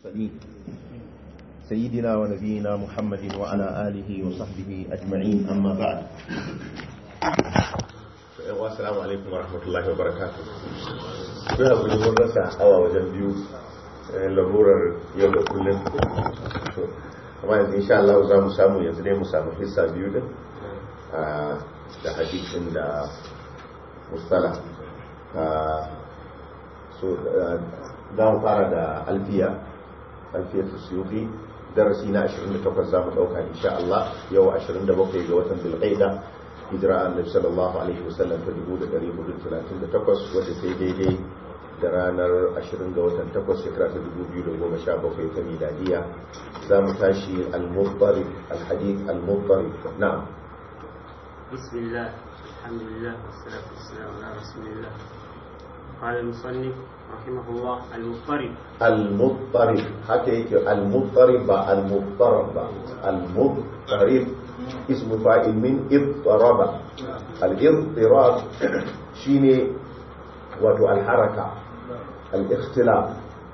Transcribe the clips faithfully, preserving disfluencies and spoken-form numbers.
المرسلين سيدنا ونبينا محمد وعلى آله وصحبه أجمعين أما بعد. السلام عليكم ورحمة الله وبركاته. Kuna gudun rasa awa wajen biyu larurar yau da kullum, amma yanzu insha Allah za mu samu yanzu ne mu samu hissa biyu din da hadisin da mustala. So za mu fara da alfiya alfiya ta suyuki darasi na ashirin da takwas za mu ɗauka insha Allah yau ashirin da bakwai ga watan bilqaida hijira annabi sallallahu alaihi wasallam ta dubu da ɗari hudu talatin da takwas wadda sai daidai da ranar ashirin ga watan takwas shekara ta dubu biyu da goma sha bakwai ta miladiya. za mu tashi al-muttarib al-hadith al-muttarib. na'am. bismillah alhamdulillah wassalatu wassalamu ala rasulillah. قال المصنف رحمه الله المضطرب المضطرب حكى المضطرب المضطرب المضطرب اسم فاعل من اضطرب. الاضطراب شيني وتو الحركه الاختلاف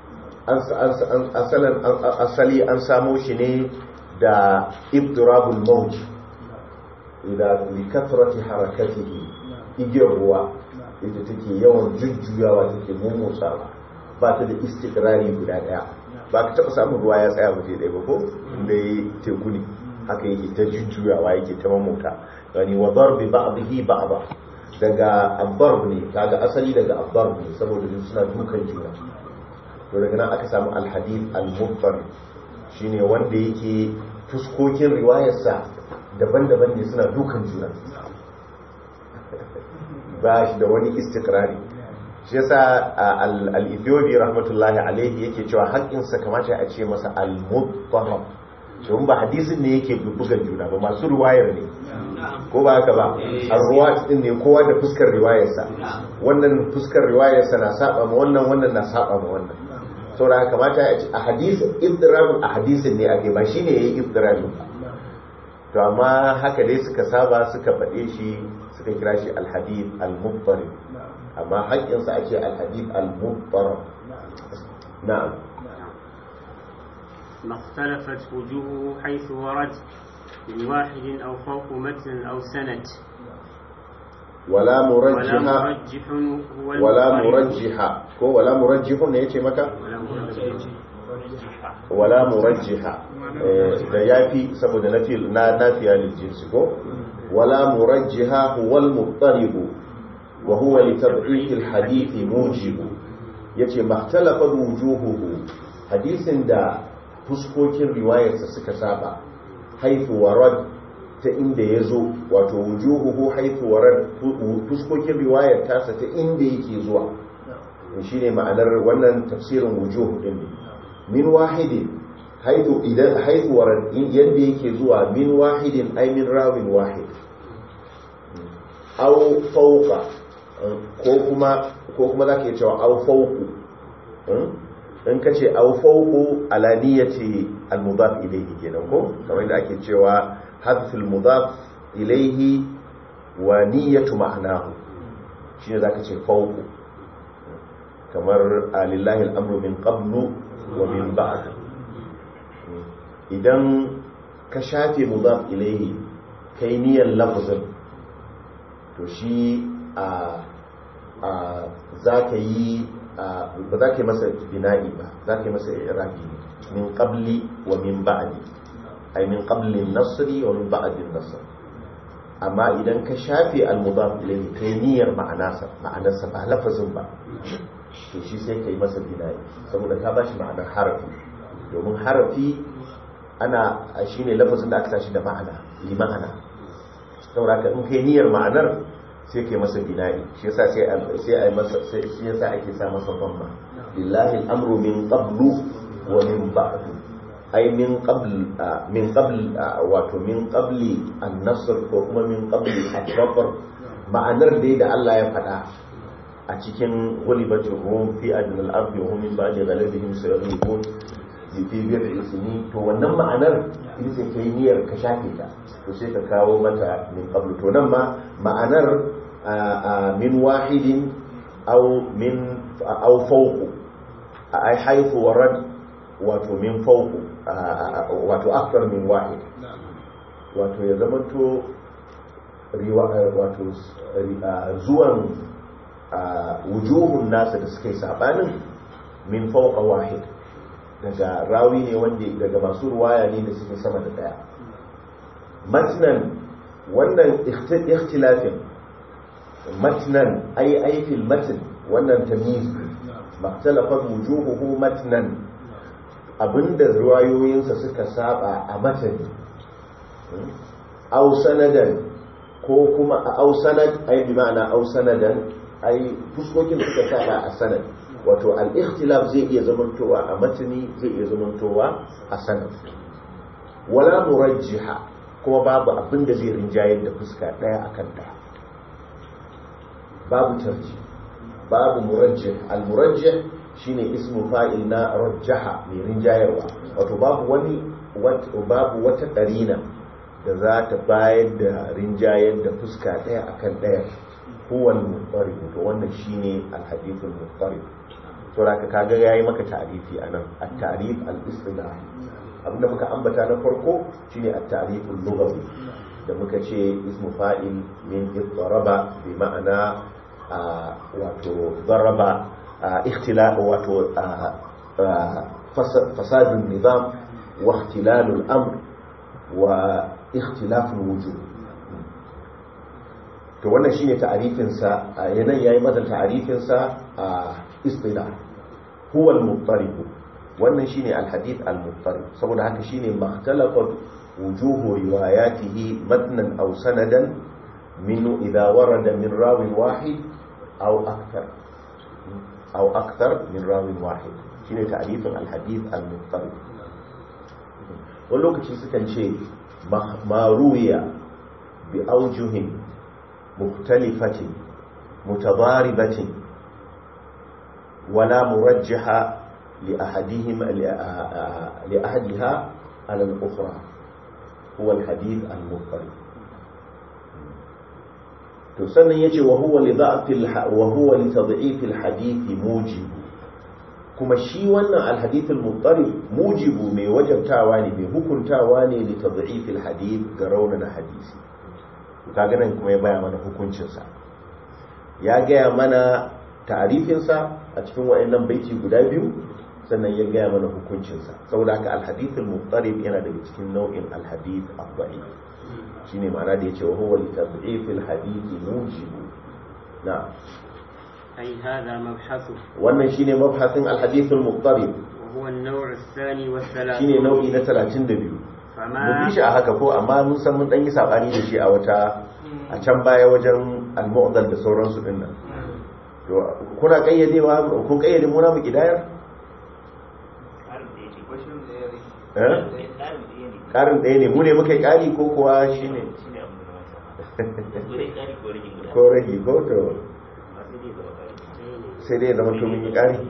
اصلا اصلي ان سامو شيني دا اضطراب الموج اذا لكثره حركته يجروا ita take yawan jujjuyawa take mummutsawa ba ta da istikrari guda daya. ba ka taba samun ruwa ya tsaya mutai dai ba ko inda yi teku ne haka yake ta jujjuyawa yake ta mamuta yani wa darbi ba'dihi ba'da daga abdarb ne kaga asali daga abdarb ne saboda suna dukan juna to daga nan aka samu al-hadith al-mudtar shine wanda yake fuskokin riwayarsa daban-daban ne suna dukan juna ba shi da wani istikrari. shi yasa al-Ethiopi rahmatullahi alaihi yake cewa haƙƙinsa kamata a ce masa al-muttarab don ba hadisin ne yake bugan juna ba masu riwayar ne ko ba haka ba ar-ruwat din ne kowa da fuskar riwayarsa wannan fuskar riwayarsa na saba ma wannan wannan na saba ma wannan saboda kamata a ce a hadisin iddirab a hadisin ne ake ba shine yayi iddirab ba to amma haka dai suka saba suka faɗe shi suka kira shi al-hadith al-muttarib amma haƙƙinsa ake al-hadith al-muttarib. na'am. ما اختلفت وجوهه حيث ورد من واحد أو فوق متن أو سند ولا مرجح ولا مرجح كو ولا مرجح ne yace maka wala murajjiha da yafi saboda nafi na nafiya lil jinsi ko wala murajjiha huwa al muttarib wa huwa li tab'ith al hadith mujib yace mahtalafa wujuhuhu hadisin da fuskokin riwayarsa suka saba haifu warad ta inda yazo wato wujuhuhu haifu warad fuskokin riwayar tasa ta inda yake zuwa shine ma'anar wannan tafsirin wujuh din min wahidin haitu idan haitu warad yanda yake zuwa min wahidin ay min rawin wahid aw fawqa ko kuma ko kuma zaka cewa aw fawqu in kace aw fawqu ala niyyati al mudaf ilayhi kenan ko kamar da ake cewa hadf al mudaf ilayhi wa niyyatu ma'nahu shine zaka ce fawqu kamar alillahi al amru min qablu wa min ba'd. idan ka shafe mudaf ilayhi kai niyyar lafzin to shi a a zaka yi ba za ka yi masa bina'i ba za ka yi masa i'rabi min qabli wa min ba'di ay min qabli an-nasri wa min ba'di an-nasr. amma idan ka shafe al-mudaf ilayhi kai niyyar ma'anarsa ma'anarsa ba lafazin ba to shi sai kai masa bina'i saboda ka bashi ma'anar harafi domin harafi ana shine lafazin da aka tashi da ma'ana li ma'ana saboda ka in kai niyyar ma'anar sai kai masa bina'i shi yasa sai sai ai masa sai shi yasa ake sa masa dhamma lillahi al-amru min qablu wa min ba'd ay min qabl min qabl wato min qabli an-nasr ko kuma min qabli al-zafar ma'anar dai da Allah ya faɗa a cikin ghulibatul rum fi adnal ardi wa hum min ba'di ghalabihim sayaghlibun fi bid'i sinin to wannan ma'anar ita ce kai niyyar ka shafe ta to sai ka kawo mata min qablu to nan ma ma'anar min wahidin aw min aw fawqu ay haythu warad wato min fawqu wato akthar min wahid wato ya zamanto wato zuwan wujuhun nasa da suke sabanin min fawqa wahid daga rawi ne wanda daga masu ruwaya ne da suke sama da daya matnan wannan ikhtilafin matnan ay ay fil matn wannan tamyiz makhtalafat wujuhuhu matnan abinda ruwayoyinsa suka saba a matani aw sanadan ko kuma a aw sanad ay bi ma'ana aw sanadan ay fuskokin suka saba a sanad wato al-ikhtilaf zai iya zamantowa a matani zai iya zamantowa a sanad wala murajjiha kuma babu abin da zai rinjayar da fuska daya akan daya babu tarji babu murajjih al-murajjih shine ismu fa'il na rajjaha mai rinjayarwa wato babu wani babu wata qarina da za ta bayar da rinjayar da fuska daya akan daya huwa al-mutarib to wannan shine al-hadith al-mutarib to da kaga yayi maka ta'rifi anan at-ta'rif al-istilah abinda muka ambata na farko shine at-ta'rif al-lughawi da muka ce ismu fa'il min iddaraba bi ma'ana wato daraba ikhtilaf wato fasad an-nizam wa ikhtilal al-amr wa ikhtilaf al-wujud to wannan shine ta'rifin sa yanan yayi masa ta'rifin sa istilah huwa al-muttarib wannan shine al-hadith al-muttarib saboda haka shine makhtalafat wujuhu riwayatihi matnan aw sanadan minhu idha warada min rawi wahid aw akthar aw akthar min rawi wahid shine ta'rifin al-hadith al-muttarib wannan lokaci sukan ce ma ruwiya bi awjuhin mukhtalifatin mutadaribatin ولا مرجح لأحدهم لأحدها على الأخرى هو الحديث المضطرب تسنى يجي وهو لضعف وهو لتضعيف الحديث موجب كما شي wannan الحديث المضطرب موجب mai wajabtawa ne mai hukuntawa ne litad'if alhadith ga raunana hadisi kaga nan kuma ya baya mana hukuncin sa ya ga mana ta'rifinsa a cikin wayannan baiti guda biyu sannan ya gaya mana hukuncinsa saboda haka al-hadith al-muttarib yana daga cikin nau'in al-hadith ad-da'if shine ma'ana da yace wa huwa li tad'if al-hadith mujib na ai hada mabhasu wannan shine mabhasin al-hadith al-muttarib wa huwa an-naw' ath-thani wath-thalath shine nau'i na talatin da biyu mun bi shi a haka ko amma mun san mun dan yi sabani da shi a wata a can baya wajen al-mu'dal da sauransu dinnan kuna kayyadewa kun kayyade mu na mu kidayar karin ɗaya ne mu ne muka yi ƙari ko kuwa shi ne ko ragi ko to sai dai zama to mun yi ƙari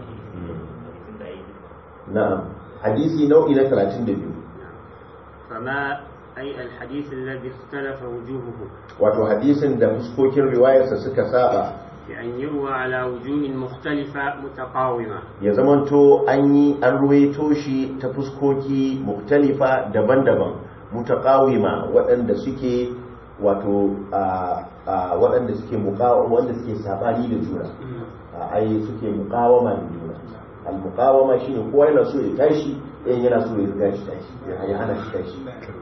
na'am hadisi nau'i na talatin da biyu fama ay alhadith alladhi ikhtalafa wujuhuhu wato hadisin da fuskokin riwayarsa suka saba بأن يروى على وجوه مختلفة متقاومة ya zamanto an yi an ruwaito shi ta fuskoki mukhtalifa daban-daban mutaqawima waɗanda suke wato waɗanda suke muqawama wanda suke sabani da juna ai suke muqawama da juna al muqawama shine kowa yana so ya tashi ɗayan yana so ya riga shi tashi ya hana shi tashi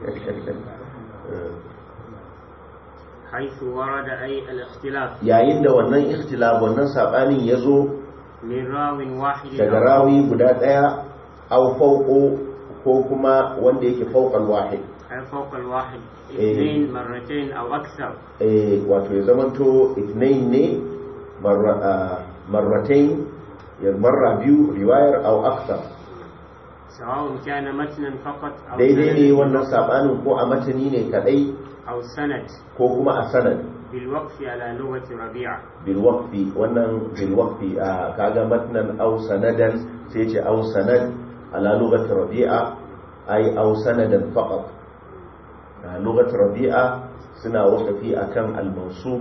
حيث ورد أي الاختلاف yayin da wannan ikhtilaf wannan sabanin yazo min rawin wahid daga rawi guda daya aw fawqo ko kuma wanda yake fawqal wahid ay fawqal wahid ithnain marratayn aw akthar eh wato ya zamanto ithnain ne marra marratayn ya marra biyu riwayar aw akthar sawa'un kana matnan faqat aw daidai ne wannan sabanin ko a matani ne kadai أو سند ko kuma a sanad بالوقف على لغة ربيعة بالوقف wannan بالوقف kaga matnan aw sanadan sai ce aw sanad ala lughati rabi'a ay aw sanadan faqat lughati rabi'a suna wakafi akan al-mansub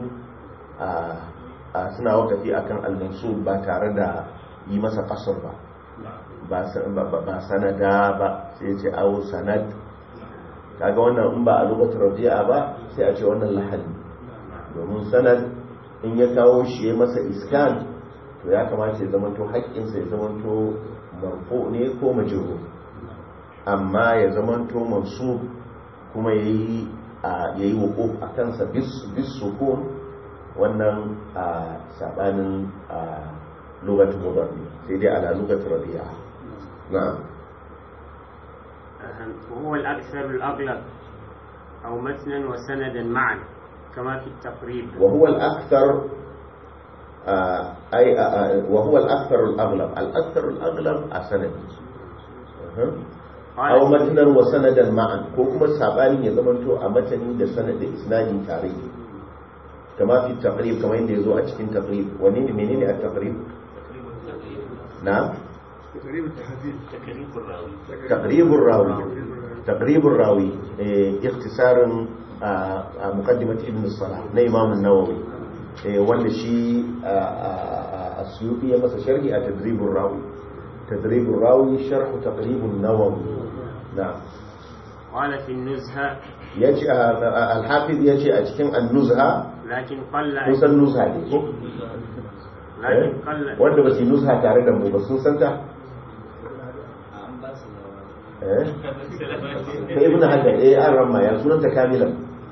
suna wakafi akan al-mansub ba tare da yi masa qasr ba ba sanada ba sai ce au sanad, kaga wannan in ba a lokacin rabi'a ba sai a ce wannan lahani, domin sanad in ya kawo shi ya masa iskan to ya kamata ya zamanto haƙƙinsa ya zamanto marfu ne ko majrur, amma ya zamanto mansub kuma yayi yayi wuquf a kansa bis sukun, wannan a sabanin lugatul mudar sai dai ala lugatul rabi'a. na'am وهو الأكثر الأغلب أو متنا وسندا معا كما في التقريب. وهو الأكثر آه أي آه وهو الأكثر الأغلب الأكثر الأغلب السند أو متنا وسندا معا كوكما الساباني يضمنتو أمتني ده سند إسنادي تاريخ كما في التقريب كما يندي يزوء أجتين تقريب ونين منين التقريب؟ نعم تقريب التحديد تقريب الراوي تقريب الراوي تقريب الراوي اختصار مقدمة ابن الصلاح لإمام النووي wanda shi السيوطي ya masa sharhi a tadribur rawi tadribur rawi sharh taqribun nawawi. na'am qala fi an-nuzha yace al-hafiz yace a cikin an-nuzha, lakin qalla kusan nuzha ne ko lakin qalla wanda ba su nuzha tare da mu ba sun san ta eh sai ibn hajar eh an ramma ya sunanta kamilan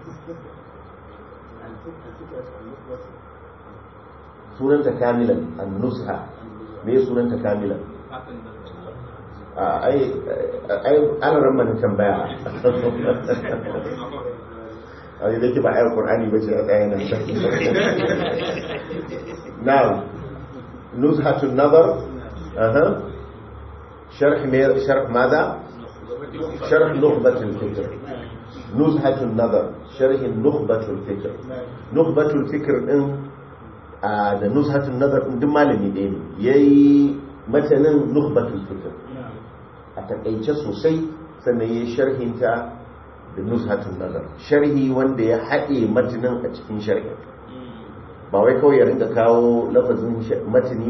sunanta kamilan an-nuzha me sunanta kamilan ai ai an ramma ne tambaya ai da ke ba ayar qur'ani ba ce a tsayin nan na'am nuzhatun nazar aha sharh sharh ماذا شرح نخبة الفكر نزهة النظر شرح نخبة الفكر نخبة الفكر إن da nuzhatun nazar din malami ɗaya ne yayi matanin nukhbatul fikr a takaice sosai, sannan yayi sharhin ta da nuzhatun nazar, sharhi wanda ya haɗe matanin a cikin sharhi, ba wai kawai ya rinka kawo lafazin matani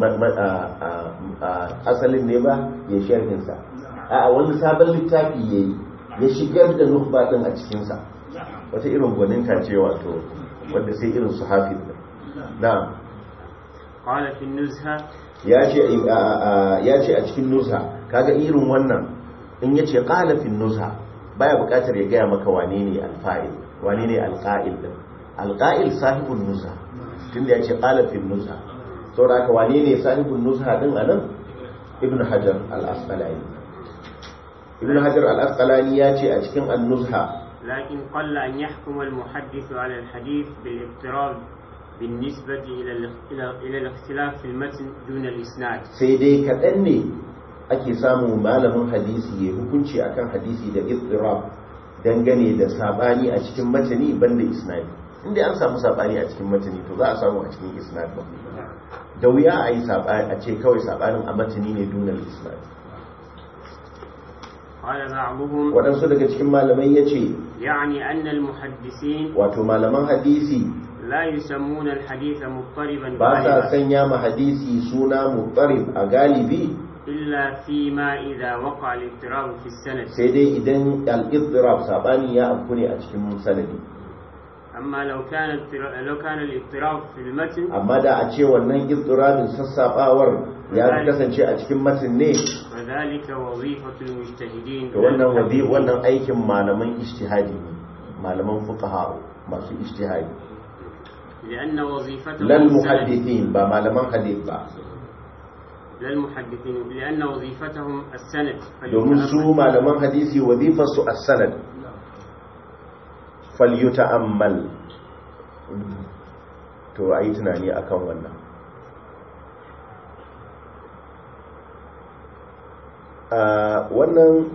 ba asalin ne ba ya sharhin sa, a wani sabon littafi yayi ya shigar da nukhba din a cikin sa, wata irin gwaninta ce wato wanda sai irin su hafiz. na'am qala fi an-nuzha yace yace a cikin nuzha, kaga irin wannan in yace qala fi an-nuzha baya buƙatar ya ga maka wane ne al-fa'il wane ne al-qa'il din, al-qa'il sahibun nuzha, tunda yace qala fi an-nuzha saboda haka wane ne sahibun nuzha din anan? ibn hajar al-asqalani. ibn hajar al-asqalani yace a cikin an-nuzha lakin qalla an yahkuma al-muhaddith ala al-hadith bil-iqtirab بالنسبة إلى إلى الاختلاف في المتن دون الإسناد. سيدي كأني أكي سامو malamin hadisi ya hukunci akan hadisi da ittirab dangane da sabani a cikin matani banda isnadi. Inda an samu sabani a cikin matani to za a samu a cikin isnad ba. Da wuya a yi sabani a ce kawai sabanin a matani ne dunal isnad. Qala ba'dhum wadansu daga cikin malamai yace yani anna al-muhaddisin wato malaman hadisi لا يسمون الحديث مضطربا باسا سنيا ما حديثي سونا مضطرب اغالبي الا فيما اذا وقع الاضطراب في السند سيدي اذن الاضطراب ساباني يا ابكني a cikin sanadi. amma لو كان لو كان الاضطراب في المتن amma da a ce wannan idtirabin sassabawar ya kasance a cikin matan ne wadhalika wazifatul mujtahidin to wannan wazi wannan aikin malaman ijtihadi malaman fuqaha masu ijtihadi لأن وظيفتهم للمحدثين بما لمن حديث با للمحدثين لأن وظيفتهم السند domin su malaman hadisi wazifar su as-sanad falyuta'ammal to ayi tunani akan wannan a wannan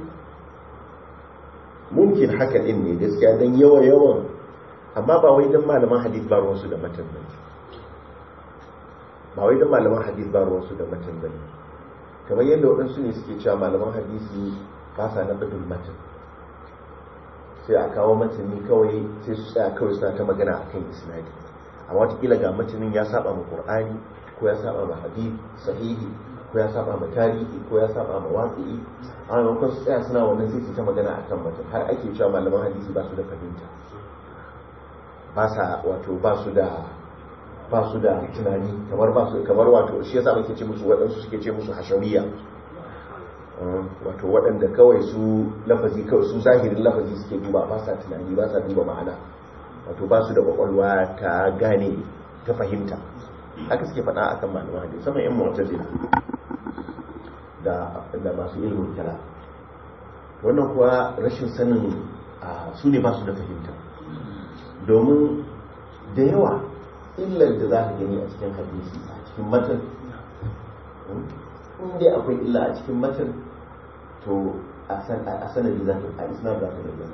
mumkin haka din ne gaskiya dan yawa yawan amma ba wai dan malaman hadith ba ruwansu da matan bane ba wai dan malaman hadith ba ruwansu da matan bane kamar yadda waɗansu ne suke cewa malaman hadisi ba sa na badin matan sai a kawo matani kawai sai su tsaya kawai suna ta magana akan isnadi amma wataƙila ga matanin ya saba ma qur'ani ko ya saba ma hadith sahihi ko ya saba ma tarihi ko ya saba ma waqi'i a maimakon su tsaya suna wannan sai su ta magana akan mutum har ake cewa malaman hadisi ba su da fahimta ba sa wato ba su da ba su da tunani kamar ba su kamar wato shi yasa muke ce musu waɗansu suke ce musu hashawiyya wato waɗanda kawai su lafazi kawai su zahirin lafazi suke duba ba sa tunani ba sa duba ma'ana wato ba su da kwakwalwa ta gane ta fahimta haka suke faɗa akan malaman hadisi sama yan mu'tazila da da masu ilmin kala wannan kuwa rashin sanin su ne ba su da fahimta domin da yawa illar da za ka gani a cikin hadisi a cikin matan inda akwai illa a cikin matan to a sanadi za ka a isnar za ka bayyana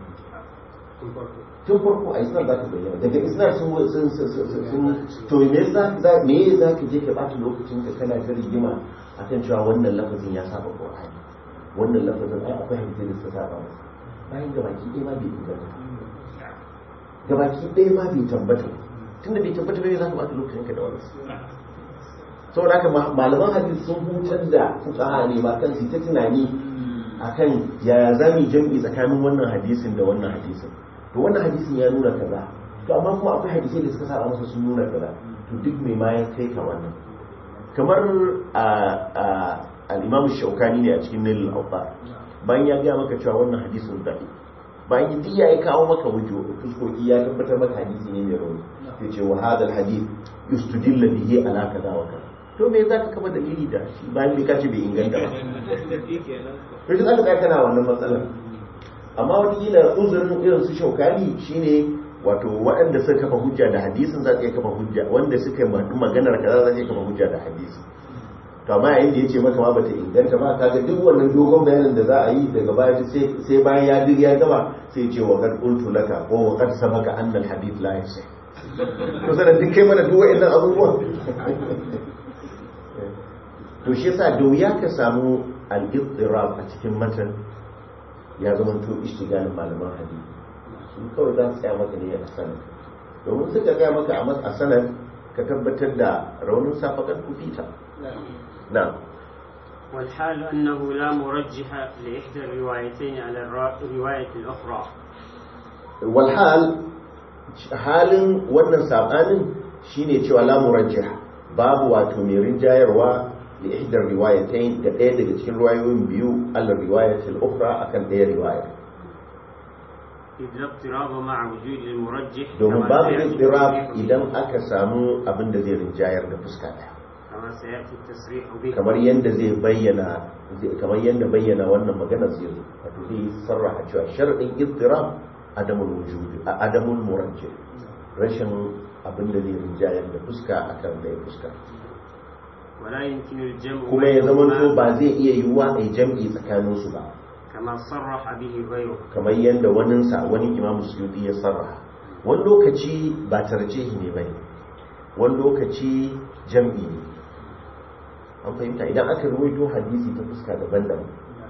tun farko a isnar za ka bayyana daga isnar sun sun to me za ka je ka ɓata lokacin ka kana ta rigima a kan cewa wannan lafazin ya saba ƙur'ani wannan lafazin ai akwai hadisi da suka saba masa bayan gabaki ɗaya ma bai inganta gabaki ɗaya ma bai tabbata tunda bai tabbata bai za ka ɓata lokacin ka da wannan saboda haka malaman hadisi sun hutar da fuqaha ne ba kan su ta tunani akan yaya za mu jam'i tsakanin wannan hadisin da wannan hadisin to wannan hadisin ya nuna kaza to amma kuma akwai hadisai da suka saba masa sun nuna kaza to duk mai ma ya kai ka wannan kamar al-Imam Shawkani ne a cikin Nail al-Awtar bayan ya ga maka cewa wannan hadisin da'i bayan duk ya kawo maka wujo fuskoki ya tabbatar maka hadisi ne mai rauni sai ce wa hadal hadith yustudilla bihi ala kaza wa kaza to me za ka kama dalili da shi bayan bai kace bai inganta ba to shi zaka kana wannan matsalar amma wani kila uzurin irin su Shawkani shine wato waɗanda suka kafa hujja da hadisin za su iya kafa hujja wanda suka yi maganar kaza za su iya kafa hujja da hadisi to amma yayin da yace maka ma bata inganta ba kaga duk wannan dogon bayanin da za a yi daga baya sai sai bayan ya duk ya gaba sai ce wa qad qultu laka wa wa qad sabaka anna al hadith la yasih to sanan duk kai mana duk wa'annan abubuwan to shi yasa da wuya ka samu al-ittirab a cikin matan ya zama to ishtigalin malaman hadisi sun kawai za su tsaya maka ne a sanad domin suka tsaya maka a sanad ka tabbatar da raunin safakar kufita نعم والحال أنه لا مرجح لإحدى الروايتين على الرواية الأخرى والحال حال wannan sabanin shine cewa la murajjih babu wato mai rinjayarwa li ihda riwayatayn da ɗaya daga cikin riwayoyin biyu al riwayat al ukhra akan ɗaya riwaya idza ittirab ma'a wujud al murajjih domin babu ittirab idan aka samu abin da zai rinjayar da fuska ɗaya kamar yadda zai bayyana kamar yadda bayyana wannan magana zai zo wato zai sarraha cewa sharadin ittirab adamul wujud adamul murajjih rashin abin da zai rinjayar da fuska akan da fuska wala yumkinu al-jam'u kuma ya zama to ba zai iya yiwuwa a jam'i tsakanin su ba kama sarraha bihi ghayru kamar yadda wani sa wani Imam Suyuti ya sarraha wani lokaci ba tarjihi ne bane wani lokaci jam'i ne an fahimta idan aka ruwaito hadisi ta fuska daban-daban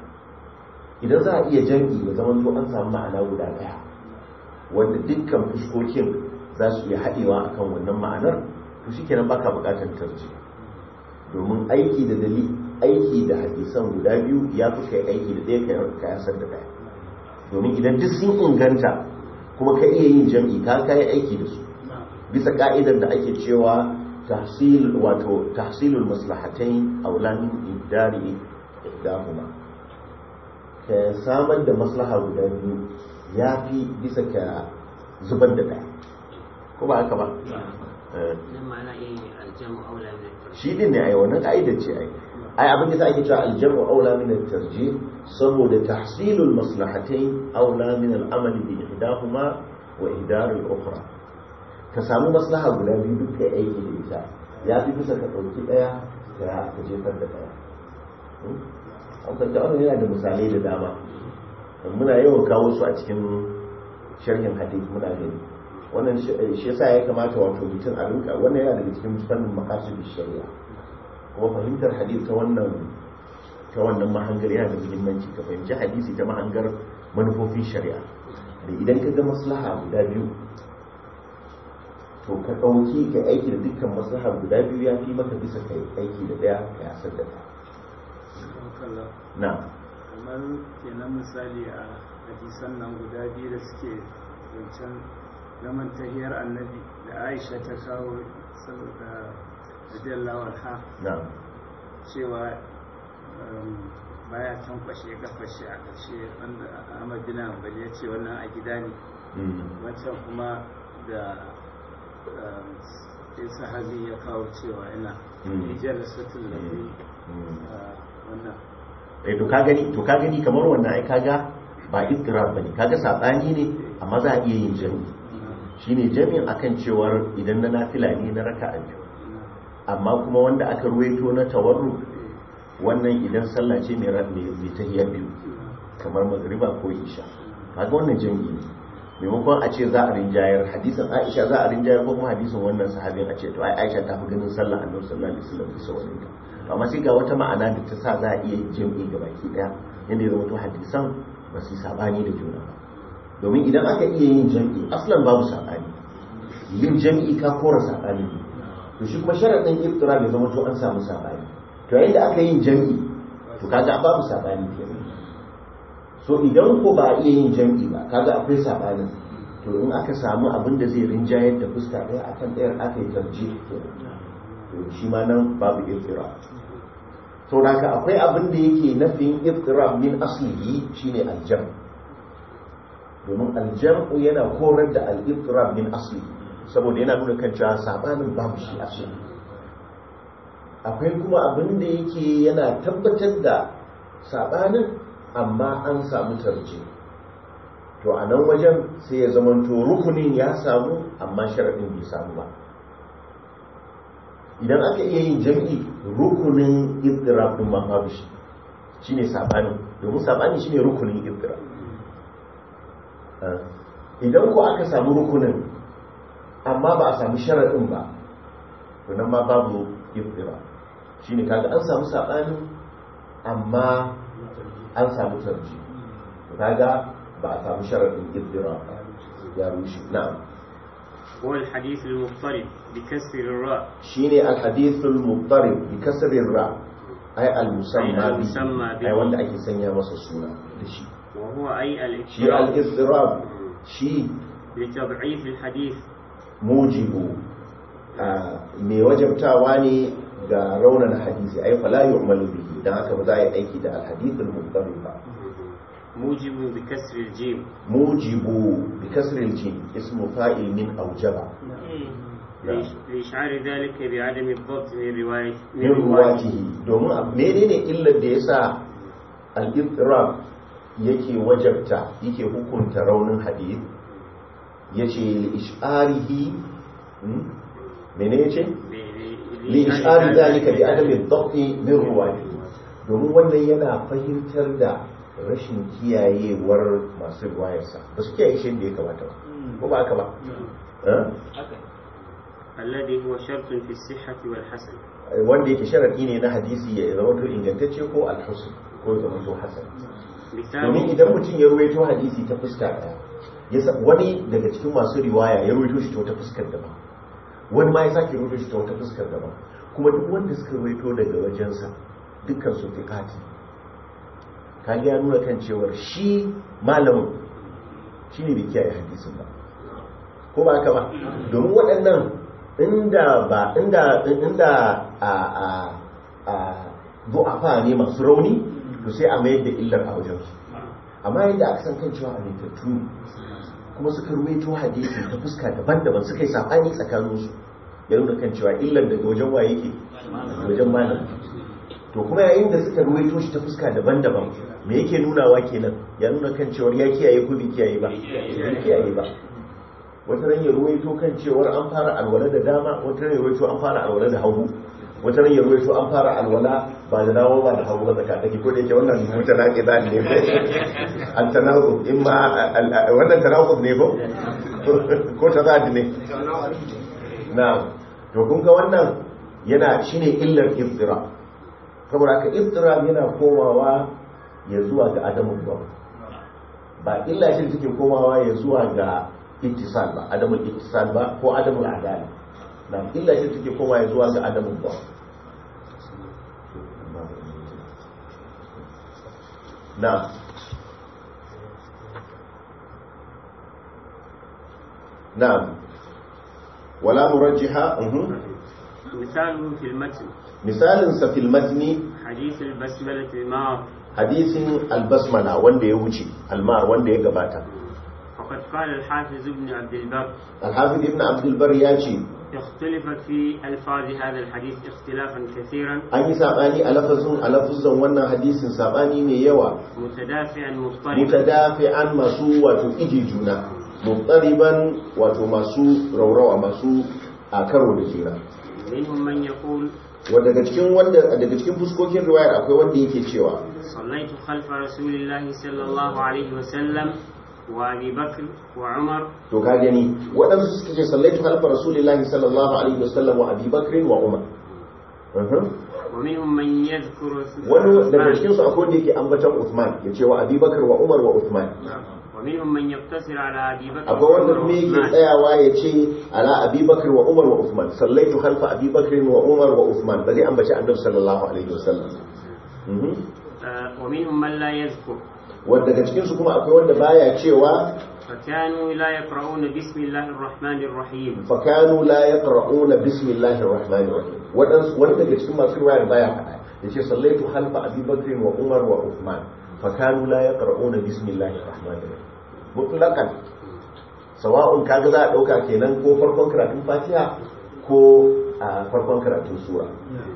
idan za a iya jam'i ya zama to an samu ma'ana guda daya wanda dukkan fuskokin za su iya haɗewa akan wannan ma'anar to shikenan baka buƙatar tarji domin aiki da dalili aiki da hadisan guda biyu ya fi kai aiki da ɗaya ka yasar da ɗaya domin idan duk sun inganta kuma ka iya yin jam'i ka kai aiki da su bisa ka'idar da ake cewa tahsil wato tahsilul maslahatain aula min idari ihdahuma ka samar da maslaha guda biyu yafi bisa ka zubar da ɗaya ko ba haka ba nan ma'ana yin aljamu aula min shi din ne ai wannan ka'idar ce ai ai abin da ake cewa aljamu aula min at-tarjih saboda tahsilul maslahatain aula min al-amal bi ihdahuma wa ihdar al-ukhra ka samu maslaha guda biyu duk kai aiki da ita ya fi kusa ka dauki daya ka ka jefar da daya an san da wannan yana da misalai da dama muna yawan kawo su a cikin sharhin hadith muna gani wannan shi yasa ya kamata wato mutum a rinka wannan yana daga cikin fannin maqasid shari'a kuma fahimtar hadith ta wannan ta wannan mahangar yana da muhimmanci ka fahimci hadisi ta mahangar manufofin shari'a da idan ka ga maslaha guda biyu to ka ɗauki ka aiki da dukkan maslaha guda biyu ya fi maka bisa ka aiki da ɗaya ka yasar da ɗaya. na kamar kenan misali a hadisan nan guda biyu da suke zancen zaman tahiyar annabi da Aisha ta kawo saboda radiyallahu anha na cewa baya tankwashe gafashe a ƙarshe wanda Ahmad bin Hanbal ya ce wannan a gida ne wancan kuma da sai sahabi ya kawo cewa yana hijjar satul lafi wannan eh to ka gani to ka gani kamar wannan ai kaga ba ittirab bane kaga sabani ne amma za a iya yin jami'i shine jami'in akan cewar idan na nafila ne na raka'a biyu amma kuma wanda aka ruwaito na tawarru wannan idan sallah ce mai mai tahiyya biyu kamar magriba ko isha kaga wannan jami'i ne maimakon a ce za a rinjayar hadisin Aisha za a rinjayar ko kuma hadisin wannan sahabin a ce to ai Aisha ta fi ganin sallah Annabi sallallahu alaihi wasallam bisa wannan to amma sai ga wata ma'ana da ta sa za a iya jami'i ga baki daya yanda ya zama hadisan ba su sabani da juna ba domin idan aka iya yin jami'i aslan babu sabani yin jami'i ka kora sabani to shi kuma sharadin iftirab ya zama to an samu sabani to yayin da aka yin jami'i to kaga babu sabani kenan so idan ko ba iya yin jami'i ba kaga akwai sabanin to in aka samu abin da zai rinjayar da fuska ɗaya akan ɗayar aka yi tarjih to shi ma nan babu iftirab to daga akwai abin da yake nafin iftirab min aslihi shine aljam domin aljam'u yana korar da al-iftirab min asli saboda yana nuna kan cewa sabanin babu shi asali akwai kuma abin da yake yana tabbatar da sabanin amma an samu tarji to a nan wajen sai ya zamanto rukunin ya samu amma sharadin bai samu ba idan aka iya yin jam'i rukunin iftirab din ma babu shi shine sabani domin sabani shine rukunin iftirab idan ko aka samu rukunin amma ba a samu sharadin ba to nan ma babu iftirab shine kaga an samu sabani amma an samu tarji kaga ba a samu sharadin iftirab ya rushe na'am هو الحديث المضطرب بكسر الراء شيني الحديث المضطرب بكسر الراء أي المسمى به أي وند أكي سنيا مسسونا لشي وهو أي شي الاضطراب شي لتضعيف الحديث موجب mai wajabtawa ne ga raunan hadisi ai fala yu'malu bihi dan haka ba za a yi aiki da al-hadith al-mudtarib ba موجب بكسر الجيم موجب بكسر الجيم اسم فاعل من أوجب لإشعار ذلك بعدم الضبط من رواية من رواته دوما menene illar da yasa al-ittirab yake wajabta yake hukunta raunin hadith yace li ish'arihi menene yace li ish'ari zalika bi adami ad-dabt min ruwatihi domin wannan yana fahimtar da rashin kiyayewar masu ruwayarsa ba su kiyaye shi da ya kamata ba ko ba haka ba alladhi huwa shartun fi sihhati wal hasan wanda yake sharadi ne na hadisi ya zama to ingantacce ko al-husn ko ya zama to hasan domin idan mutum ya ruwaito hadisi ta fuska daya yasa wani daga cikin masu riwaya ya ruwaito shi ta wata fuskar daban wani ma ya sake ruwaito shi ta wata fuskar daban kuma duk wanda suka ruwaito daga wajensa dukkan su fiqati kan ya nuna kan cewar shi malamin shi ne bai kiyaye hadisin ba ko ba haka ba domin waɗannan inda ba inda inda a a a du'afa ne masu rauni to sai a mayar da illar a wajen su amma yadda aka san kan cewa amintattu kuma suka ruwaito hadisi ta fuska daban-daban suka yi sabani tsakanin su ya nuna kan cewa illar daga wajen waye yake wajen malamin to kuma yayin da suka ruwaito shi ta fuska daban-daban me yake nunawa kenan ya nuna kan cewar ya kiyaye ko bai kiyaye ba bai kiyaye ba wata ran ya ruwaito kan cewar an fara alwala da dama wata ran ya ruwaito an fara alwala da hagu wata ran ya ruwaito an fara alwala ba da dawo ba da hagu ba zaka take ko da yake wannan mutalaqi da ne an tanaqud imma wannan tanaqud ne ko ko tazad ne na to kun ga wannan yana shine illar iftira saboda ka iftira yana komawa ya zuwa ga adamu ba ba illa shi take komawa ya zuwa ga ittisal ba adamul ittisal ba ko adamul adala na illa shi take kowa zuwa ga adamul ba na نعم ولا مرجحة مثال في المتن مثال في المتن حديث البسملة المار حديث البسملة وند يوجي المار وند يغباتا فقد قال الحافظ ابن عبد البر الحافظ ابن عبد البر ياتي اختلف في الفاظ هذا الحديث اختلافا كثيرا أي ساباني ألفظون ألفظون وانا حديث ساباني من يوا متدافعا مضطربا متدافعا مسوة إجيجونا muttariban wato masu raurawa masu a karo da jira minhum man yaqul wanda daga cikin wanda daga cikin fuskokin riwayar akwai wanda yake cewa sallaitu khalfa rasulillahi sallallahu alaihi wa sallam wa Abi Bakr wa Umar to ka gani wadansu suke ce sallaitu khalfa rasulillahi sallallahu alaihi wa sallam wa Abi Bakr wa Umar wa minhum man yadhkuru wani daga cikin su akwai wanda yake ambatan Uthman yace wa Abi Bakr wa Umar wa Uthman ومنهم من يقتصر على أبي بكر akwai wanda kuma yake tsayawa ya ce ala Abi Bakr wa Umar wa Uthman sallaitu khalfa Abi Bakr wa Umar wa Uthman bali an bace Annabi sallallahu alaihi wasallam ومنهم من لا يذكر wanda daga cikin su kuma akwai wanda baya cewa فكانوا لا يقرؤون بسم الله الرحمن الرحيم فكانوا لا يقرؤون بسم الله الرحمن الرحيم wanda daga cikin masu riwaya baya faɗa yace sallaitu khalfa Abi Bakr wa Umar wa Uthman فكانوا لا يقرؤون بسم الله الرحمن الرحيم مطلقا سواء kaga za a dauka kenan ko farkon karatun Fatiha ko farkon karatun sura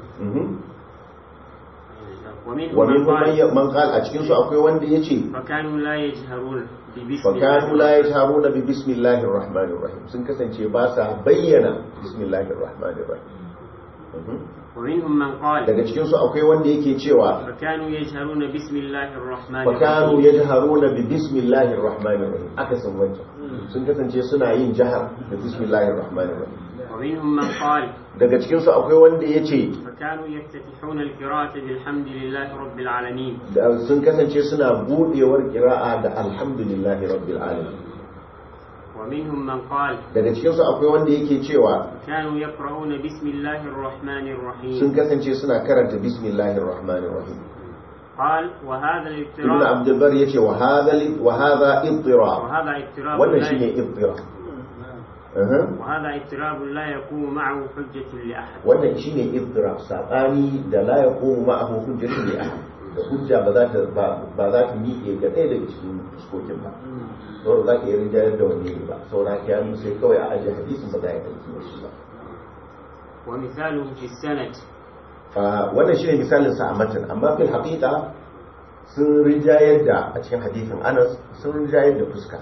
ومن من قال a cikin su akwai wanda yace فكانوا لا يجهرون ببسم فكانوا لا يجهرون ببسم الله الرحمن الرحيم sun kasance ba sa bayyana bismillahir rahmanir rahim ومنهم من قال daga cikin su akwai wanda yake cewa fakanu yajharuna bismillahir rahmanir rahim fakanu yajharuna bi bismillahir rahmanir rahim aka san wancan sun kasance suna yin jahar da bismillahir rahmanir rahim ومنهم من قال daga cikin su akwai wanda yace fakanu yaftatihuna alqira'ata bilhamdilillahi rabbil alamin sun kasance suna budewar qira'a da alhamdulillahi rabbil alamin ومنهم من قال daga cikin su akwai wanda yake cewa kanu yaqra'una bismillahir rahmanir rahim sun kasance suna karanta bismillahir rahmanir rahim قال وهذا الاضطراب ابن عبد البر yace wa hadha wa hadha idtirab وهذا اضطراب wannan shine idtirab وهذا اضطراب لا يقوم معه حجة لأحد wannan shine idtirab sabani da la yaqumu ma'ahu hujjatun li ahad da hujja ba za ta ba za ta miƙe ga ɗaya daga cikin fuskokin ba saboda za ka yi rinjayar da wani ba saboda ka yi sai kawai a ajiye hadisin ba za a yi aiki da shi ba wa misalun fi sanad wannan shine misalin sa a matan amma fil haqiqa sun rinjayar da a cikin hadisin Anas sun rinjayar da fuska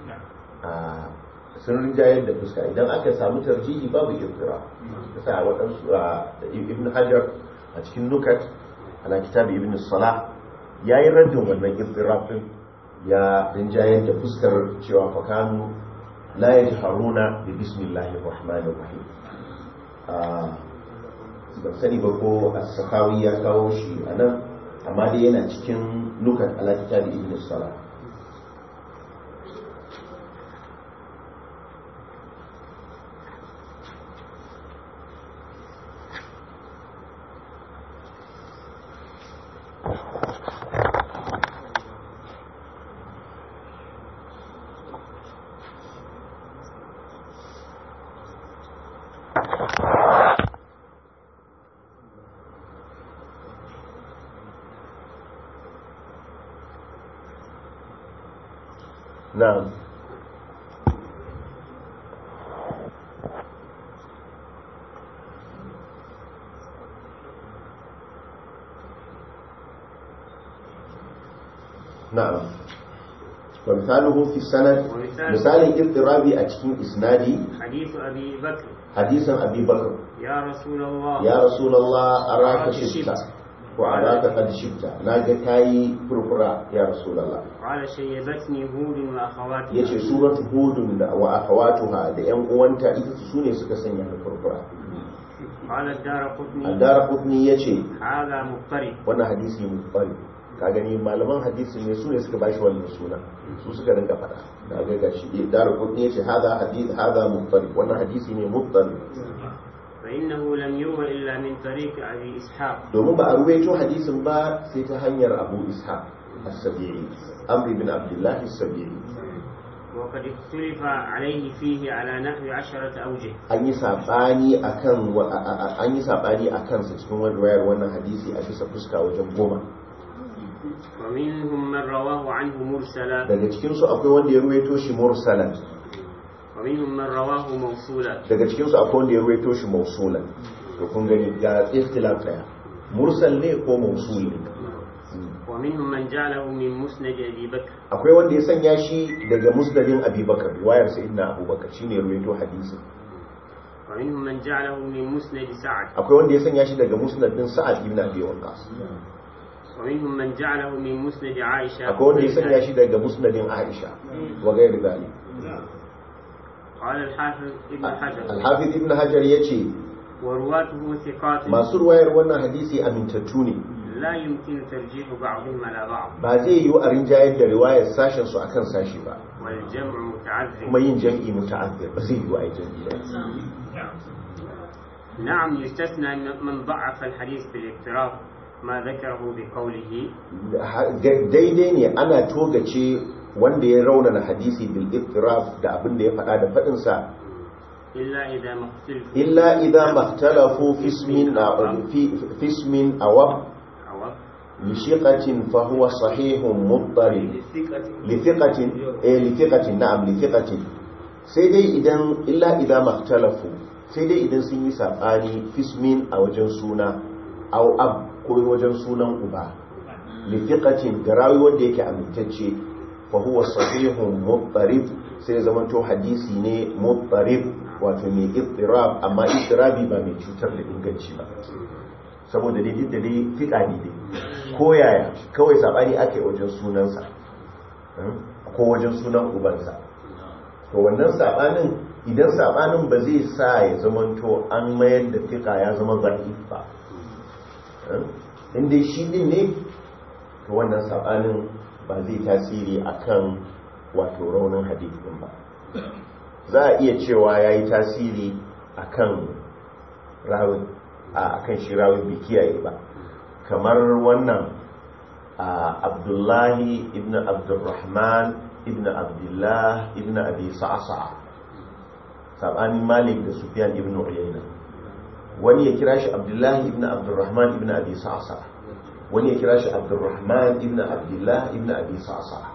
sun rinjayar da fuska idan aka samu tarjihi babu iftira kasa waɗansu ibn Hajar a cikin nukat ala kitabi ibn Salah yayi raddin wannan iftira din ya rinjayar da fuskar cewa fakanu la yajharuna bi bismillahir rahmanir rahim ban sani ba ko as-Sakhawi ya kawo shi anan amma dai yana cikin nukat ala kitabi ibn Salah نعم نعم ومثاله في السند مثال الاضطرابي أتكين إسنادي حديث أبي بكر حديث أبي بكر يا رسول الله يا رسول الله أراك شبت وأراك قد شبت ناجا كاي فرفرا يا رسول الله قال شيبتني هود وأخواتها yace suratu hud wa akhawatuha da yan uwanta ita su ne suka sanya da furfura قال الدارقطني الدارقطني yace هذا مضطرب wannan hadisi mutfari ka gani malaman hadisi ne su ne suka bashi wannan suna su suka rinka fada da ga gashi Daraqutni yace hada hadith hada muttarib wannan hadisi ne muttarib fa innahu lam yuwa illa min tariq abi ishaq domin ba a ruwaito hadisin ba sai ta hanyar abu ishaq as-sabi'i amr ibn abdullah as-sabi'i وقد اختلف عليه فيه على نحو عشرة أوجه an yi sabani akan an yi sabani akan sa cikin wayar wannan hadisi a bisa fuska wajen goma ومنهم من رواه عنه مرسلا daga cikin su akwai wanda ya ruwaito shi mursalan ومنهم من رواه موصولا daga cikin su akwai wanda ya ruwaito shi mausulan to kun gani ga ikhtilaf daya mursal ne ko mausul ne ومنهم من جعله من مسند أبي بكر akwai wanda ya sanya shi daga musnadin Abi Bakar riwayar sayyidina Abu Bakar shine ruwaito hadisi ومنهم من جعله من مسند سعد akwai wanda ya sanya shi daga musnadin Sa'ad ibn Abi Waqqas ومنهم من جعله من مسند عائشة akwai wanda ya sanya shi daga musnadin Aisha wa gairi dalik قال الحافظ ابن حجر al-Hafiz ibn Hajar yace ورواته ثقات masu ruwayar wannan hadisi amintattu ne لا يمكن ترجيح بعضهم على بعض ba zai yi a rinjayar da riwayar sashen su akan sashi ba والجمع متعذر kuma yin jam'i muta'azzir ba zai yi a jam'i ba نعم يستثنى من ضعف الحديث بالاقتراب ما ذكره بقوله daidai ne ana togace wanda ya raunana hadisi bil ittiraf da abin da ya faɗa da faɗin sa إلا إذا ما اختلفوا illa idza mahtalafu fi ismin fi ismin aw لثقة فهو صحيح مضطرب لثقة إيه لثقة نعم لثقة سيدي إذن إلا إذا ما اختلفوا سيدي إذن سني ساباني في اسم أو جنسونا أو أب كل وجنسونا أبا لثقة قراوي وديك أمتتشي فهو صحيح مضطرب سيدي زمانتو حديثي ني مضطرب وفمي اضطراب أما اضطرابي با من شوتر لإنجنشي با saboda dai da dai fiƙa ne dai ko yaya kawai sabani ake wajen sunansa ko wajen sunan ubansa to wannan sabanin idan sabanin ba zai sa ya zamanto an mayar da fiƙa ya zama da'if ba inda shi din ne to wannan sabanin ba zai tasiri akan wato raunin hadisin ba za a iya cewa yayi tasiri akan rawin a kan shi rawin bai kiyaye ba kamar wannan abdullahi ibn abdurrahman ibn abdullah ibn abi sa'sa sabanin malik da sufyan ibn uyayna wani ya kira shi abdullahi ibn abdurrahman ibn abi sa'sa wani ya kira shi abdurrahman ibn abdullah ibn abi sa'sa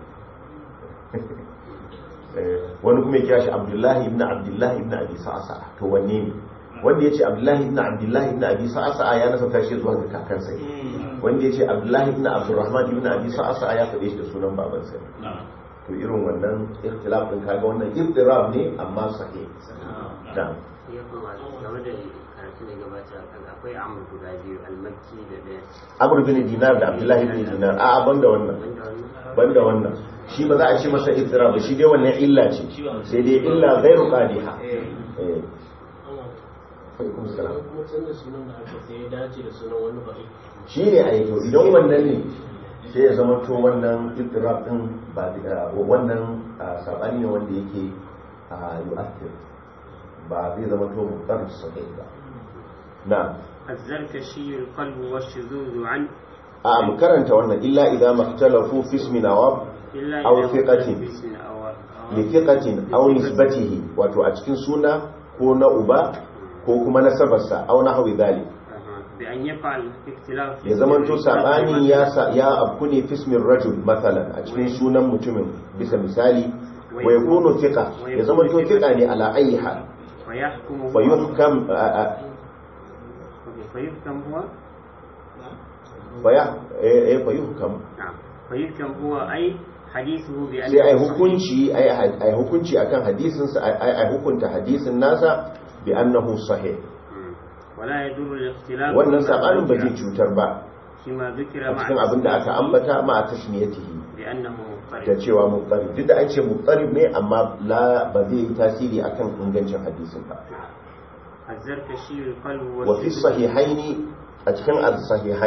wani kuma ya kira shi abdullahi ibn abdullah ibn abi sa'sa to wanne ne wanda ya ce abdullahi ibn abdullahi ibn abi sa'asa ya nasauta shi zuwa ga kakansa wanda ya ce abdullahi ibn abdurrahman ibn abi sa'asa ya faɗe shi da sunan babansa to irin wannan ikhtilaf din kaga wannan ibtirab ne amma sahih da ya kuma game da karatu da gabata kan akwai amr guda biyu al-makki da daya amr bin dinar da abdullahi ibn dinar a banda wannan banda wannan shi ba za a ce masa ibtirab ba shi dai wannan illa ce sai dai illa ghairu qadiha eh shi ne a yi to idan wannan ne sai ya zama to wannan ittirab din ba wannan sabani ne wanda yake yu'athir ba zai zama to muqtarrib sahih ba na الزركشي القلب والشذوذ عن a mu karanta wannan illa idan mahtalafu fi ismin aw aw thiqatin li thiqatin aw nisbatihi wato a cikin suna ko na uba ko kuma nasabarsa aw nahwi dhalik bi an yaf'al ikhtilaf ya zamanto sabani ya ya abku ne fismin rajul mathalan a cikin sunan mutumin bisa misali wa yakunu thiqa ya zamanto thiqa ne ala ayi hal wa yahkumu fa yuhkam fa yuhkam huwa fa ya eh fa yuhkam na'am fa yuhkam huwa ay hadithu bi sai ai hukunci ai ai hukunci akan hadisin sa ai hukunta hadisin nasa bi annahu sahih wala yadur al-ikhtilaf wannan sabanin ba zai cutar ba kima zikira cikin abin da aka ambata ma a tasmiyatihi bi annahu muqtarib da cewa muqtarib duk da an ce muqtarib ne amma la ba zai yi tasiri akan ingancin hadisin ba az-zarkashi al-qalb wa fi sahihaini a cikin as-sahihain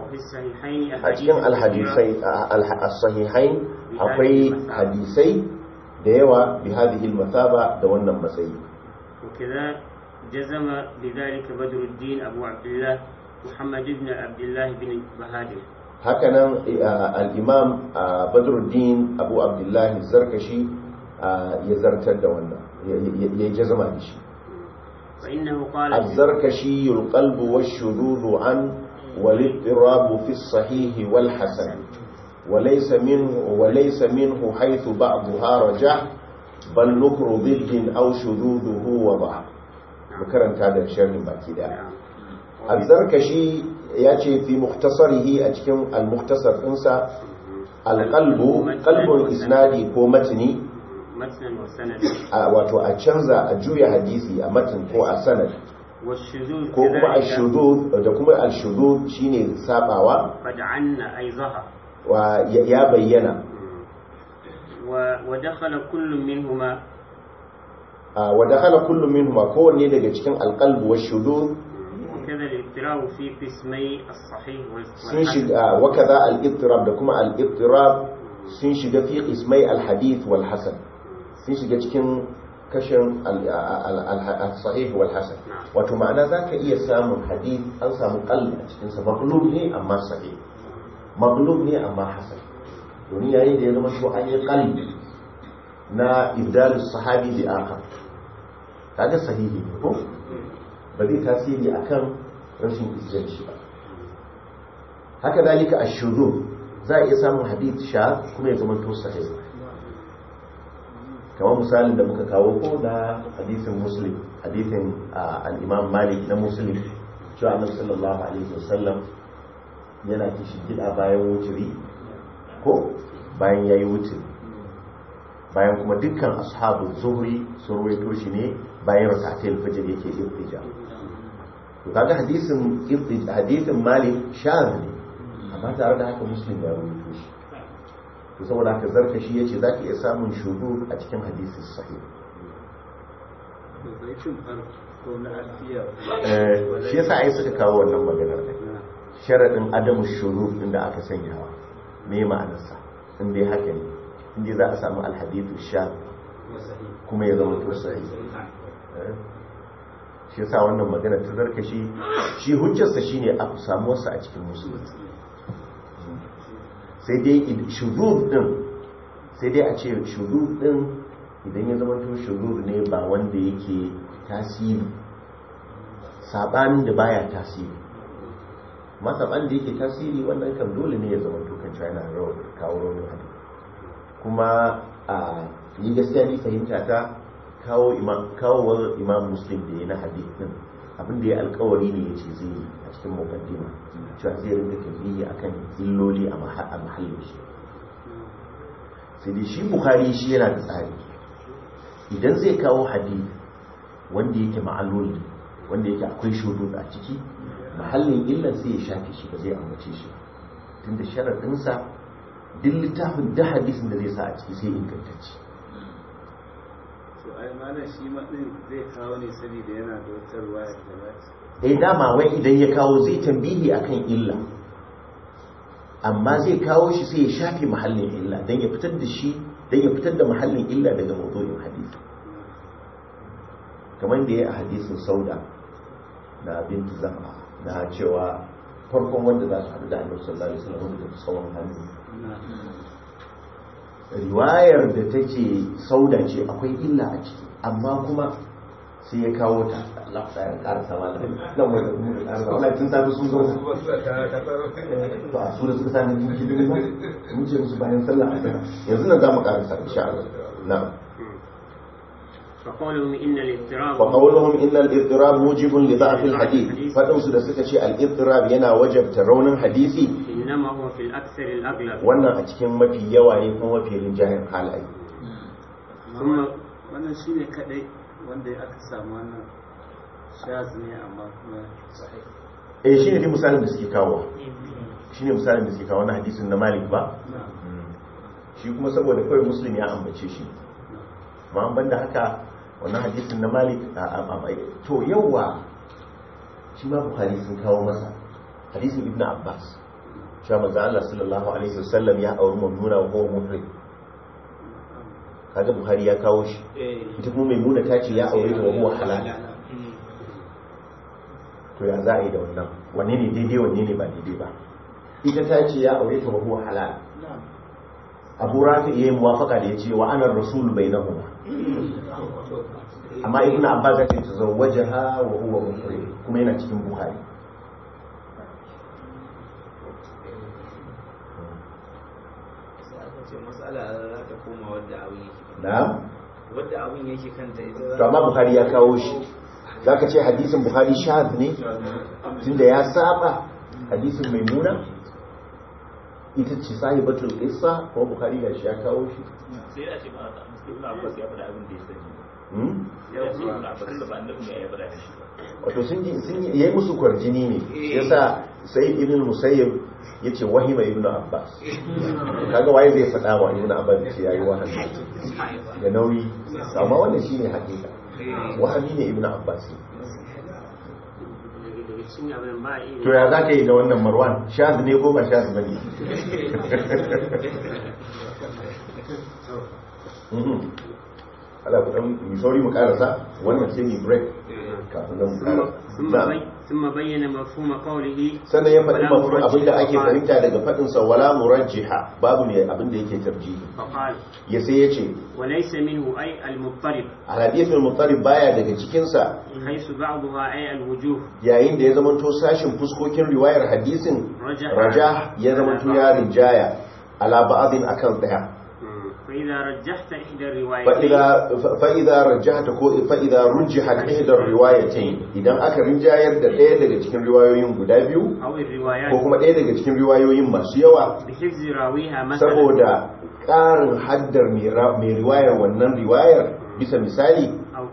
a cikin alhadisai as-sahihain akwai hadisai da yawa bi hadhihi al-masaba da wannan matsayi. وكذا جزم بذلك بدر الدين أبو عبد الله محمد بن عبد الله بن بهادر. هكذا الإمام بدر الدين أبو عبد الله الزركشي يزرتد وانا يجزم بشي. فإنه قال الزركشي القلب والشذوذ عن والاضطراب في الصحيح والحسن وليس منه وليس منه حيث بعضها رجع بل نكر ضد أو شذوذه وضع. مكرن هذا الشرح باقي ده. الزركشي يأتي في مختصره أتكلم المختصر إنسا القلب قلب الإسنادي كو متني متن وسند wato a canza a juya hadisi a matan ko a sanad والشذوذ ko kuma al-shudud da kuma al-shudud shine sabawa fad'anna ay zaha wa ya bayyana wa dakhala kullu minhuma wa dakhala kullu minhuma kowanne daga cikin al-qalb wa shudud وكذا الاضطراب في قسمي الصحيح sun shiga wa kaza al-idtirab da kuma al-idtirab sun shiga fi qismai al-hadith wal hasan sun shiga cikin kashin al-sahih wal hasan wato ma'ana zaka iya samun hadith an samu qalb a cikin sa maqlub ne amma sahih maqlub ne amma hasan domin yayin da ya zama shi an yi qalb na ibdalus sahabi bi akhar kaga sahihi ne ko ba zai tasiri akan rashin izjanci ba. Haka dalika ash-shudud za a iya samun hadith sha kuma ya zama to sahih kamar misalin da muka kawo ko da hadisin muslim hadisin al-imam malik na muslim cewa annabi sallallahu alaihi wasallam yana kishi gida bayan wuturi ko bayan yayi wuturi bayan kuma dukkan ashabu zuhri sun ruwaito shi ne bayan rak'atul fajr yake irtija to kaga hadisin irtija hadisin malik shaz ne amma tare da haka muslim ya ruwaito shi to saboda haka zarka shi yace zaki iya samun shudu a cikin hadisi sahih to bai cin farko na alfiya eh shi yasa ai suka kawo wannan maganar da sharadin adamu shuruf din da aka sanyawa me ma'anarsa in dai haka ne in dai za a samu alhadithu shaz kuma ya zama to sahih shi yasa wannan magana ta zarka shi shi hujjarsa shine a samu wasu a cikin musulunci sai dai shuzuz din sai dai a ce shuzuz din idan ya zama to shuzuz ne ba wanda yake tasiri sabanin da baya tasiri ma sabanin da yake tasiri wannan kan dole ne ya zama to kan China rawar kawo rawar hadisi kuma a ni gaskiya ni fahimta ta kawo imam kawo imam muslim da yana hadisi din abin da ya alkawari ne yace zai yi a cikin mukaddima cewa zai rinka tafiye akan illoli a mahallin shi sai dai shi bukhari shi yana da tsari idan zai kawo hadisi wanda yake ma'alul wanda yake akwai shudud a ciki mahallin illan sai ya shafe shi ba zai ambace shi tunda sharadin sa duk littafin da hadisin da zai sa a ciki sai ingantacce to ai mana shi ma din zai kawo ne saboda yana da wata ruwaya da ba eh dama wai idan ya kawo zai tambihi akan illa amma zai kawo shi sai ya shafe mahallin illa dan ya fitar da shi dan ya fitar da mahallin illa daga mawdu'in hadisi kamar da ya a hadisin sauda da binti zama na cewa farkon wanda za su haɗu da annabi sallallahu alaihi wasallam wanda ta tsawon hannu riwayar da take sauda ce akwai illa a ciki amma kuma sai ya kawo ta Allah ya karasa wala nan wanda mun karasa wala tun tafi sun zo to a sura suka sani tun kidi ba mun ce musu bayan sallah azhar yanzu nan zamu karasa insha Allah na'am فقولهم إن الاضطراب وقولهم إن الاضطراب موجب لضعف الحديث فدوس da suka ce al-idtirab yana wajabta raunin hadisi إنما هو في الأكثر الأغلب wannan a cikin mafi yawa ne kuma mafi rinjayen halaye amma wannan shine kadai wanda aka samu wannan shaz ne amma kuma sahih eh shine dai misalin da suke kawo shine misalin da suke kawo wannan hadisin na Malik ba shi kuma saboda kawai muslim ya ambace shi amma an banda haka wannan hadisin na Malik to yawa shi ma Bukhari sun kawo masa hadisin Ibn Abbas cewa manzo Allah sallallahu alaihi wasallam ya auri Maimuna wa huwa muhrim, kaga Buhari ya kawo shi. Ita kuma Maimuna ta ce ya aure ta wa huwa halal. To ya za a yi da wannan, wanne ne daidai wanne ne ba daidai ba? Ita ta ce ya aure ta wa huwa halal, Abu Rafi yayi muwafaka da yace wa anar rasul bainahuma, amma Ibn Abbas ya ce tazawwajaha wa huwa muhrim, kuma yana cikin Buhari. na wadda abin yake kanta ita, to amma Buhari ya kawo shi, zaka ce hadisin Buhari shadh ne tunda ya saba hadisin Maimuna, ita ce sahibatul qissa, ko Buhari ga shi ya kawo shi. sai ya ce ba Ibn Abbas ya faɗa abin da ya sani. hmm ya ce Ibn Abbas da ba annabi ne ya faɗa shi. wato sun ji sun yayi musu kwarjini ne, yasa sai Ibn Musayyib yace wahima Ibn Abbas. Kaga waye zai faɗa wa Ibn Abbas ce yayi wahayi da nauyi, amma wannan shine hakika, wahayi ne Ibn Abbas. To ya zaka yi da wannan Marwan, shaz ne ko ba shaz bane? ala ku dan mi sauri mu karasa wannan sai ni break kafin nan mu karasa. ثم بين مفهوم قوله sannan ya faɗi mafhum abinda ake fahimta daga faɗin sa wala murajjiha, babu ne abinda yake tarjihi. ya sai yace walaysa minhu ay al-muttarib, al-hadith al-muttarib baya daga cikin sa, haythu ba'daha ay al-wujuh, yayin da ya zamanto sashin fuskokin riwayar hadisin rajah ya zamanto ya rinjaya ala ba'din akan daya. فإذا رجحت إحدى الروايتين فإذا فإذا رجحت فإذا رجحت إحدى الروايتين idan aka rinjayar da ɗaya daga cikin riwayoyin guda biyu ko kuma ɗaya daga cikin riwayoyin masu yawa saboda ƙarin haddar mai riwayar wannan riwayar, bisa misali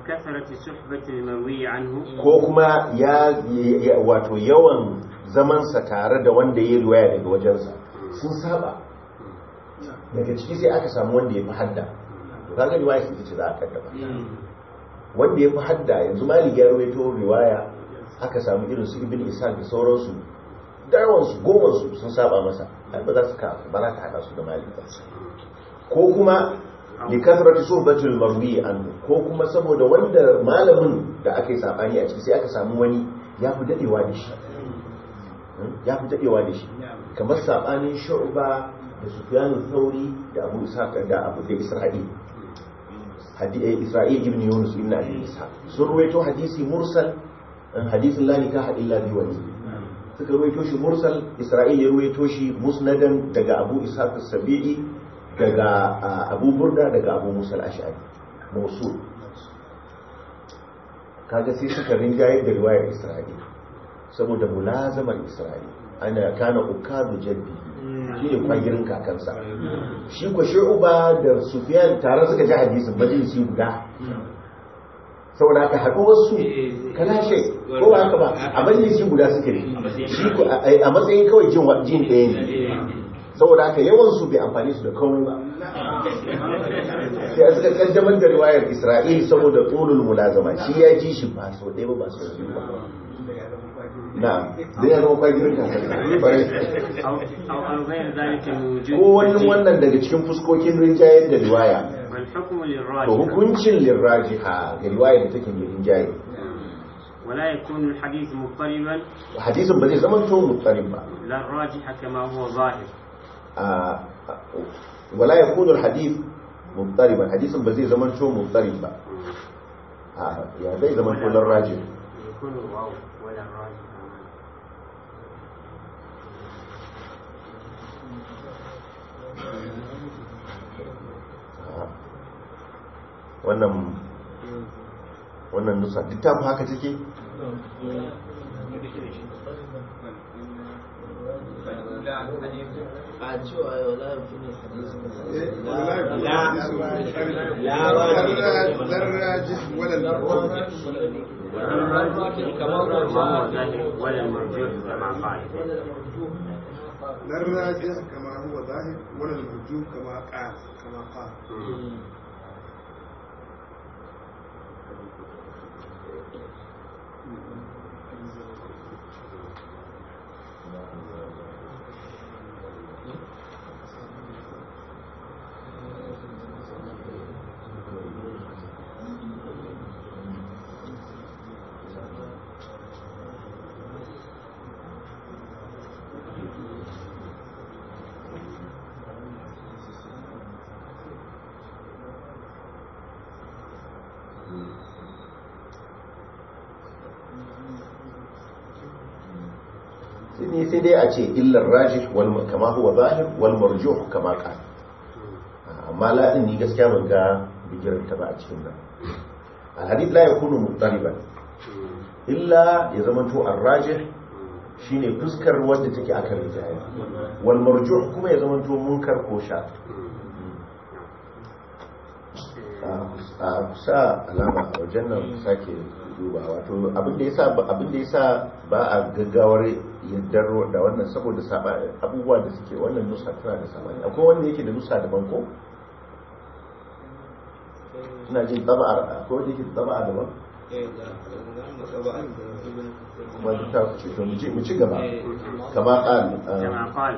ko kuma ya wato yawan zamansa tare da wanda ya riwaya daga wajensa sun saba, daga ciki sai aka samu wanda ya fi hadda, to kaga riwaya sai ce za a kaddama wanda ya fi hadda. Yanzu Malik ya rawaito riwaya, aka samu irin su Ibn Ishaq da sauransu, darwan su goma su sun saba masa, ai ba za su ka ba za ka hada su da Malik ba. Ko kuma li kasrati suhbatul marwi an, ko kuma saboda wanda malamin da aka yi sabani a ciki sai aka samu wani ya fi dadewa da shi ya fi dadewa da shi kamar sabanin Shu'ba da Sufyan al-Thawri da Abu Ishaq da Abu da Isra'il hadisi Isra'il ibn Yunus ibn Abi Ishaq sun ruwaito hadisi mursal, hadisin la nikaha illa bi wali, suka ruwaito shi mursal. Isra'il ya ruwaito shi musnadan daga Abu Ishaq as-Sabi'i daga Abu Burda daga Abu Musa al-Ash'ari mawsul. kaga sai suka rinjaye da riwayar Isra'il saboda mulazamar Isra'il, ana kana ukadu jaddi shi ne kwagirin kakansa. Shi ko Shu'ba da Sufyan tare suka ji hadisin majalisi guda, saboda aka haɗu wasu kalashe ko ba haka ba a majalisi guda suke ne, shi ko a matsayin kawai jin jin ɗaya ne, saboda aka yawan su bai amfani su da komai ba. Sai suka kaddamar da riwayar Isra'il saboda tulul mulazama, shi ya ji shi ba sau ɗaya ba ba sau biyu ba. na'am da ya zama kwagirin ko wani wannan daga cikin fuskokin rinjayen da riwaya, to hukuncin lirrajiha ga riwaya da take mai rinjaye. wala yakunu alhadith muttariban, hadisin ba zai zama to muttarib ba, la rajiha kama huwa zahir. wala yakunu alhadith muttariban, hadisin ba zai zama to muttarib ba, ya zai zama to lirrajih. yakunu waw wala rajih. wannan wannan nusa duk ta fi haka take. a cewa yau la yakunu hadisi لا الراجح كما هو ظاهر ولا المرجوح كما قال كما قال sai dai a ce illar rajih wal kama huwa zahir wal marjuh kama qala amma la din ni gaskiya ban ga bigiran ta ba a cikin nan al hadith la yakunu muttariban illa ya zamanto ar rajih shine fuskar wanda take akan rijaya wal marjuh kuma ya zamanto munkar ko sha a kusa alama a wajen nan sake duba wato abinda yasa abinda yasa ba a gaggawar yaddar da wannan saboda saba abubuwa da suke wannan nusa tana da sabani akwai wanda yake da nusa daban ko ina jin taba'ar akwai wanda yake da taba'a daban eh da kuma da ta ce to mu ci mu ci gaba kama qal kama qal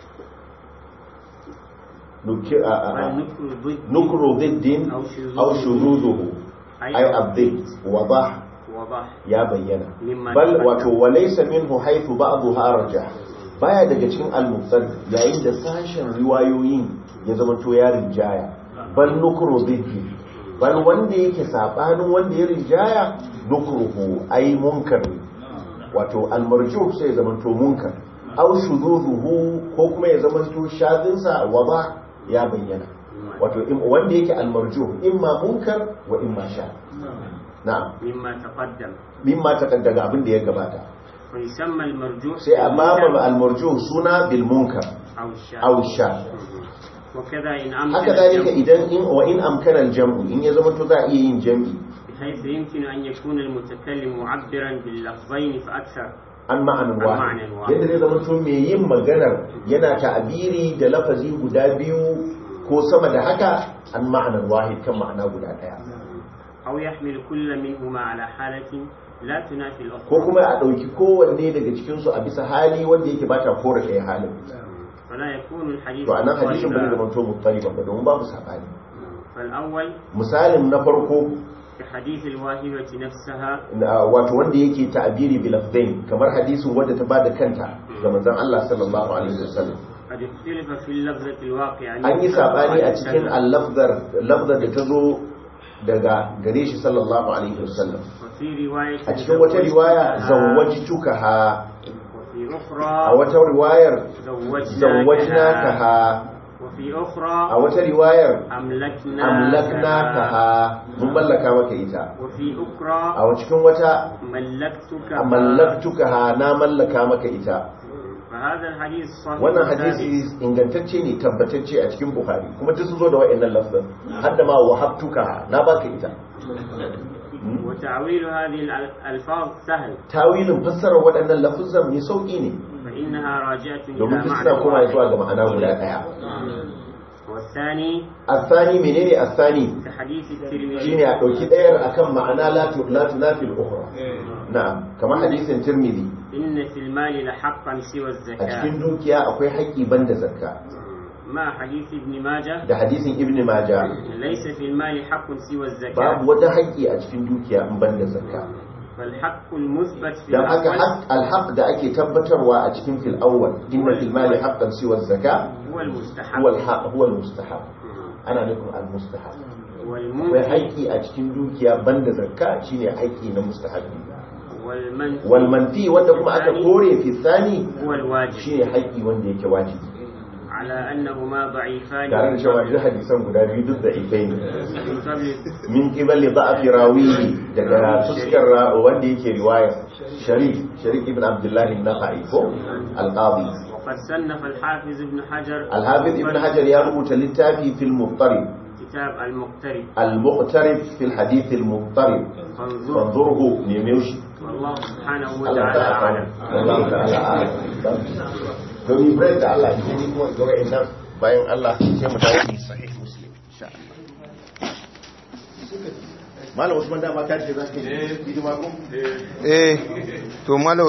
نكر ضد أو شذوذه أي الضد وضح يا بينا بل وليس منه حيث بعضها أرجح baya daga cikin al-muqtad yayin da sashen riwayoyin ya zama to ya rinjaya bal nukru dhiddi bal wanda yake sabanin wanda ya rinjaya nukruhu ay munkar wato al-marjuh sai ya zama to munkar aw shududuhu ko kuma ya zama to shadin sa wada ya bayyana wato wanda yake al-marjuh imma munkar wa imma sha na'am mimma taqaddam mimma taqaddama abin da ya gabata fa yusamma al-marjuh sai amma al-marjuh suna bil munkar aw sha وكذا إن أمكن haka dalika idan in wa in amkana al-jam'u in ya zama to za a iya yin jam'i بحيث يمكن أن يكون المتكلم معبرا باللفظين فأكثر an ma'anin wahid yadda zai zama to mai yin maganar yana ta'abiri da lafazi guda biyu ko sama da haka an ma'anin wahid kan ma'ana guda daya aw yahmil kull minhuma ala halatin la tunafi al-ukhra ko kuma a dauki kowanne daga cikin su a bisa hali wanda yake bata kore ɗaya halin fala yakunu al-hadith to anan hadisin bai zama to muttariban ba don babu sabani fal awwal misalin na farko hadith al-wahibati nafsaha wato wanda yake ta'biri bil lafzain kamar hadisin wanda ta bada kanta ga manzon Allah sallallahu alaihi wasallam qad ikhtalafa fi al-lafzati al-waqi'a an yi sabani a cikin al-lafzar lafzar da tazo daga gare shi sallallahu alaihi wasallam a cikin wata riwaya zawwajtukaha a wata riwayar zawwajnakaha وفي أخرى أو رواية أملكنا أملكناكها من ملكا مكيتا وفي أخرى أو تكون وتا ملكتك ملكتكها نا ملكا مكيتا فهذا الحديث صحيح wannan hadisi ingantacce ne tabbatacce a cikin Bukhari kuma duk sun zo da wayannan lafzan hadda ma wahabtuka na baka ita وتعويل هذه الألفاظ سهل تاويل فسر waɗannan lafzan mai sauki ne فإنها راجعة إلى domin معنى suna kuma zuwa ga ma'ana guda daya والثاني الثاني menene الثاني كحديث الترمذي shine a dauki dayar akan ma'ana la tunafi al-ukhra na'am kamar hadisin Tirmidhi إن في المال لحقا سوى a الزكاة cikin dukiya akwai haƙƙi banda zakka مع حديث ابن ماجه da hadisin Ibn Majah ليس في المال حق سوى الزكاة babu wata haƙƙi a cikin dukiya in banda zakka فالحق المثبت في dan haka الأول haqq al-haqq da ake tabbatarwa a cikin fil awwal inna fil mali haqqan siwa az-zakah هو المستحب huwa al-haqq huwa al-mustahab ana nufin al-mustahab akwai والمنفي haƙƙi a cikin dukiya banda zakka shine haƙƙi na mustahabi والمنفي wal manfi wanda kuma aka kore fi thani هو الواجب shine haƙƙi wanda yake wajibi على أنهما ضعيفان tare da cewa duk hadisan guda biyu duk da ibai ne من قبل min qibali da'fi rawihi daga fuskar wanda yake riwaya sharif sharif ibn abdullah an-nakhai ko al-qadi وقد صنف الحافظ ابن حجر al-hafiz ibn hajar ya rubuta littafi fil muqtarib كتاب المقترب al-muqtarib fil hadith al-muqtarib فانظر fanzurhu ne meushi والله سبحانه Allah وتعالى ta'ala أعلم Allah ta'ala a'lam to ni bai da Allah ni kuma ga wayannan bayan Allah sai mu dawo sahih muslim insha Allah Malam Usman da ma ka ce zaka yi hidima ko eh to malam